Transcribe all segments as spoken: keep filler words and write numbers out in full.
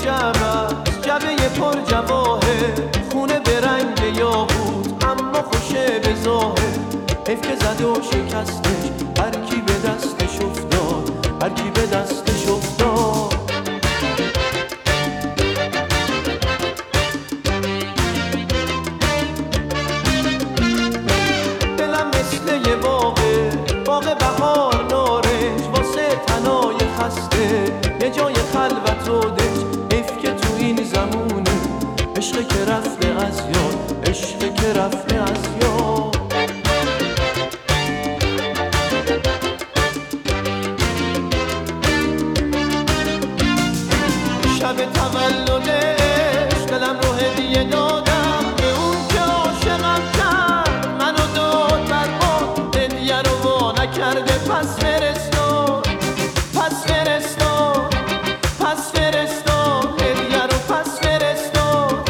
جعبه جعبه پر جواهر، خونه به رنگ یاقوت اما خوشه به ظاهر. حیف که زد و شکستش هر کی به دستش افتاد، هر کی به دستش افتاد. دلم مثل یه باغه، باغ بهار نارنج، واسه تنای خسته یه جای خلوت و دنج. حیف که تو این زمونه عشق که رفته از یاد، عشق که رفته از یاد. شب تولدش دلم رو هدیه دادم به اون که عاشقم کرد، منو داد بر ما هدیه رو وا نکرده. پس فرستاد پس فرستاد پس فرستاد هدیه رو پس فرستاد.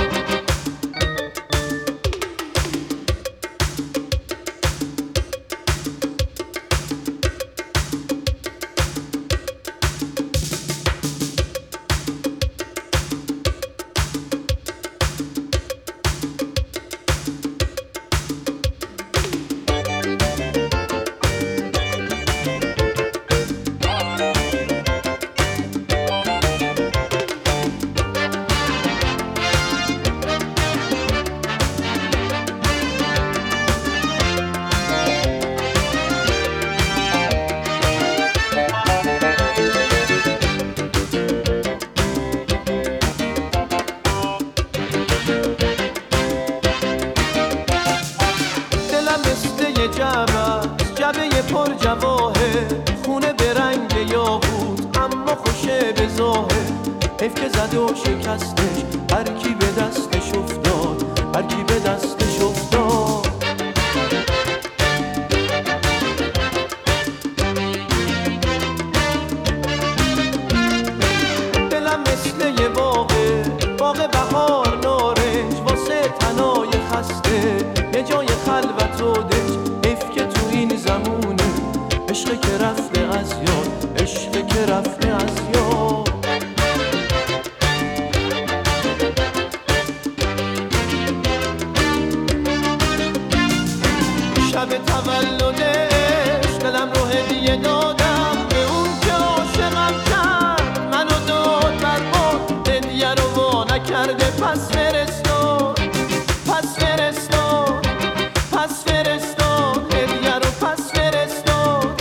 جعبه جعبه پر جواهر، خونه به رنگ یاقوت اما خوشه به ظاهر. حیف که زد و شکستش هر کی به دستش افتاد، هر کی به دستش افتاد. دلم مثل یه باغه، باغ بهار نارنج، واسه تنای خسته یه جای خلوت و دنج. این زمونه عشق که رفته از یاد، عشق که رفته از یاد. شب تولدش دلم رو هدیه دادم به اون که عاشقم کرد، منو داد بر ما هدیه رو وا نکرده. پس فرستاد پس فرستاد پس فرستاد هدیه رو پس فرستاد.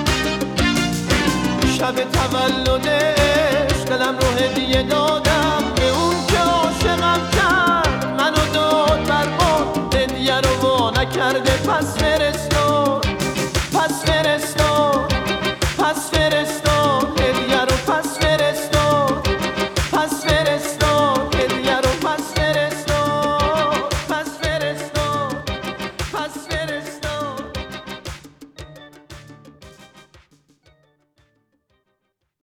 شب تولدش دلم رو هدیه دادم